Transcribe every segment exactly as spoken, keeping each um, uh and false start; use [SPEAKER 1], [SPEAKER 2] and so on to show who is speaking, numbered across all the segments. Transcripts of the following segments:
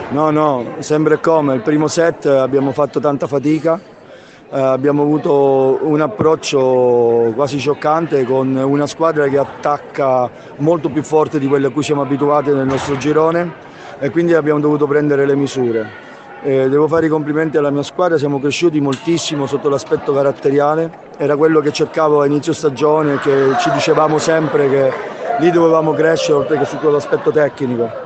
[SPEAKER 1] No, no, sempre come. Il primo set abbiamo fatto tanta fatica, eh, abbiamo avuto un approccio quasi scioccante con una squadra che attacca molto più forte di quelle a cui siamo abituati nel nostro girone e quindi abbiamo dovuto prendere le misure. Eh, devo fare i complimenti alla mia squadra, siamo cresciuti moltissimo sotto l'aspetto caratteriale, era quello che cercavo a inizio stagione, che ci dicevamo sempre che lì dovevamo crescere oltre che su quell'aspetto tecnico.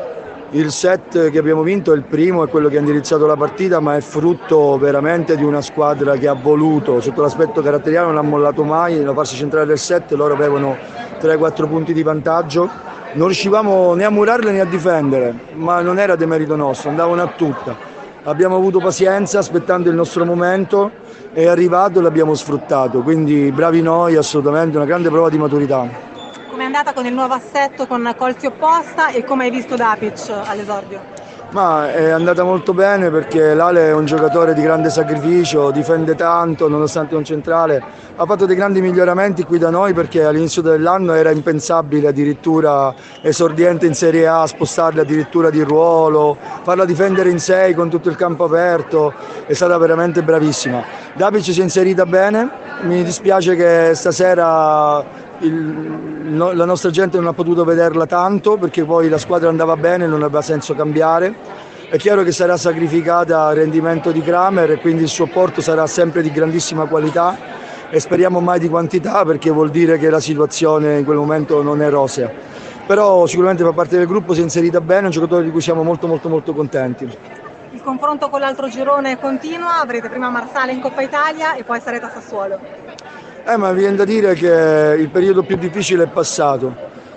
[SPEAKER 1] Il set che abbiamo vinto è il primo, è quello che ha indirizzato la partita, ma è frutto veramente di una squadra che ha voluto, sotto l'aspetto caratteriale non ha mollato mai, nella fase centrale del set loro avevano tre quattro punti di vantaggio, non riuscivamo né a murarle né a difendere, ma non era demerito nostro, andavano a tutta. Abbiamo avuto pazienza aspettando il nostro momento, è arrivato e l'abbiamo sfruttato, quindi bravi noi, assolutamente una grande prova di maturità.
[SPEAKER 2] Come è andata con il nuovo assetto con colpi opposta e come hai visto Dapic all'esordio?
[SPEAKER 1] Ma è andata molto bene perché Lale è un giocatore di grande sacrificio, difende tanto nonostante un centrale, ha fatto dei grandi miglioramenti qui da noi perché all'inizio dell'anno era impensabile addirittura esordiente in Serie A, spostarla addirittura di ruolo, farla difendere in sei con tutto il campo aperto, è stata veramente bravissima. Dapic si è inserita bene, mi dispiace che stasera Il, no, la nostra gente non ha potuto vederla tanto perché poi la squadra andava bene e non aveva senso cambiare. È chiaro che sarà sacrificata al rendimento di Kramer e quindi il suo apporto sarà sempre di grandissima qualità e speriamo mai di quantità perché vuol dire che la situazione in quel momento non è rosea. Però sicuramente fa parte del gruppo, si è inserita bene, è un giocatore di cui siamo molto molto molto contenti.
[SPEAKER 2] Il confronto con l'altro girone continua, avrete prima Marsala in Coppa Italia e poi sarete a Sassuolo.
[SPEAKER 1] Eh, ma viene da dire che il periodo più difficile è passato.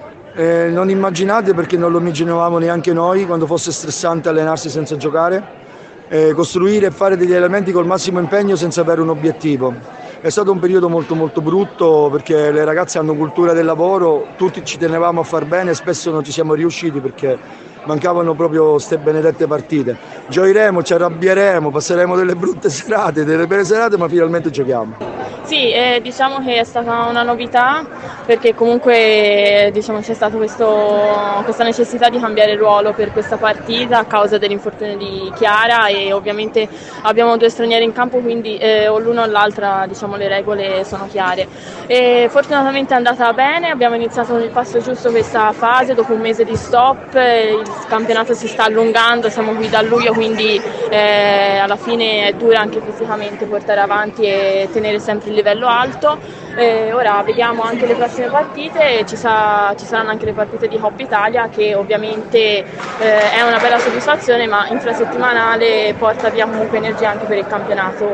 [SPEAKER 1] Eh, non immaginate, perché non lo immaginavamo neanche noi, quando fosse stressante allenarsi senza giocare, eh, costruire e fare degli allenamenti col massimo impegno senza avere un obiettivo. È stato un periodo molto molto brutto perché le ragazze hanno cultura del lavoro, tutti ci tenevamo a far bene e spesso non ci siamo riusciti perché mancavano proprio queste benedette partite. Gioiremo, ci arrabbieremo, passeremo delle brutte serate, delle belle serate, ma finalmente giochiamo.
[SPEAKER 3] Sì, eh, diciamo che è stata una novità perché comunque diciamo, c'è stata questa necessità di cambiare ruolo per questa partita a causa dell'infortunio di Chiara e ovviamente abbiamo due stranieri in campo, quindi eh, o l'uno o l'altra diciamo, le regole sono chiare. E fortunatamente è andata bene, abbiamo iniziato con il passo giusto questa fase, dopo un mese di stop il campionato si sta allungando, siamo qui da luglio, quindi eh, alla fine è dura anche fisicamente portare avanti e tenere sempre il livello alto. Eh, ora vediamo anche le prossime partite, ci, sa, ci saranno anche le partite di Coppa Italia che ovviamente eh, è una bella soddisfazione, ma infrasettimanale porta via comunque energia anche per il campionato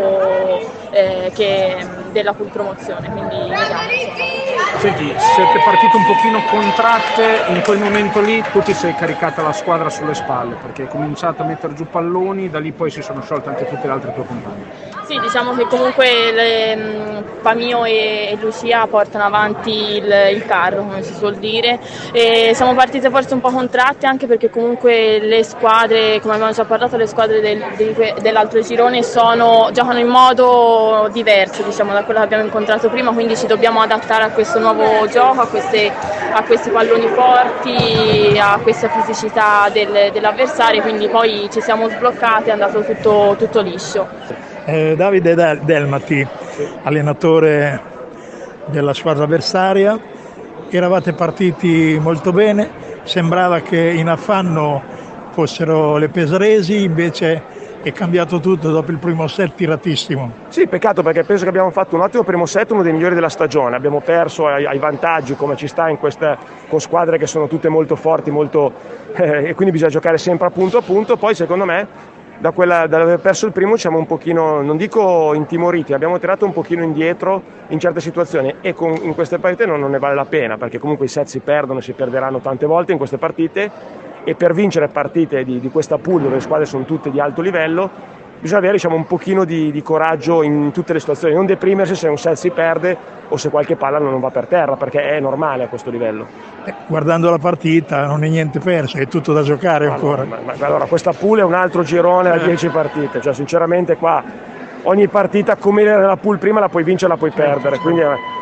[SPEAKER 3] eh, che, della pool promozione, quindi vediamo.
[SPEAKER 4] Senti, siete partite un pochino contratte, in quel momento lì tu ti sei caricata la squadra sulle spalle perché hai cominciato a mettere giù palloni, da lì poi si sono sciolte anche tutte le altre tue compagne.
[SPEAKER 3] Sì, diciamo che comunque le, Pamio e, e Lucia portano avanti il, il carro, come si suol dire, e siamo partite forse un po' contratte anche perché comunque le squadre, come abbiamo già parlato, le squadre del, del, dell'altro girone sono, giocano in modo diverso diciamo, da quello che abbiamo incontrato prima, quindi ci dobbiamo adattare a questo nuovo gioco, a, queste, a questi palloni forti, a questa fisicità del, dell'avversario, quindi poi ci siamo sbloccati, è andato tutto, tutto liscio.
[SPEAKER 5] Eh, Davide Del- Delmati, allenatore della squadra avversaria, eravate partiti molto bene, sembrava che in affanno fossero le Pesaresi, invece è cambiato tutto dopo il primo set tiratissimo.
[SPEAKER 6] Sì, peccato perché penso che abbiamo fatto un ottimo primo set, uno dei migliori della stagione, abbiamo perso ai, ai vantaggi come ci sta in questa, con squadre che sono tutte molto forti, molto, eh, e quindi bisogna giocare sempre a punto a punto. Poi secondo me da quella, dall'aver perso il primo siamo un pochino, non dico intimoriti, abbiamo tirato un pochino indietro in certe situazioni e con, in queste partite non, non ne vale la pena perché comunque i set si perdono, si perderanno tante volte in queste partite e per vincere partite di, di questa pool dove le squadre sono tutte di alto livello bisogna avere diciamo, un pochino di, di coraggio in tutte le situazioni, non deprimersi se un set si perde o se qualche palla non va per terra perché è normale a questo livello.
[SPEAKER 5] Eh, guardando la partita non è niente perso, è tutto da giocare ancora.
[SPEAKER 6] Allora, ma, ma, allora questa pool è un altro girone da dieci partite, cioè sinceramente qua ogni partita come era la pool prima la puoi vincere, la puoi perdere, quindi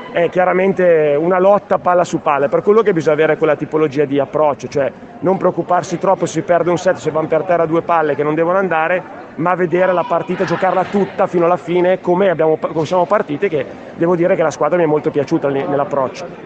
[SPEAKER 6] è chiaramente una lotta palla su palla, per quello che bisogna avere quella tipologia di approccio, cioè non preoccuparsi troppo se si perde un set, se vanno per terra due palle che non devono andare, ma vedere la partita, giocarla tutta fino alla fine come, abbiamo, come siamo partiti, che devo dire che la squadra mi è molto piaciuta nell'approccio.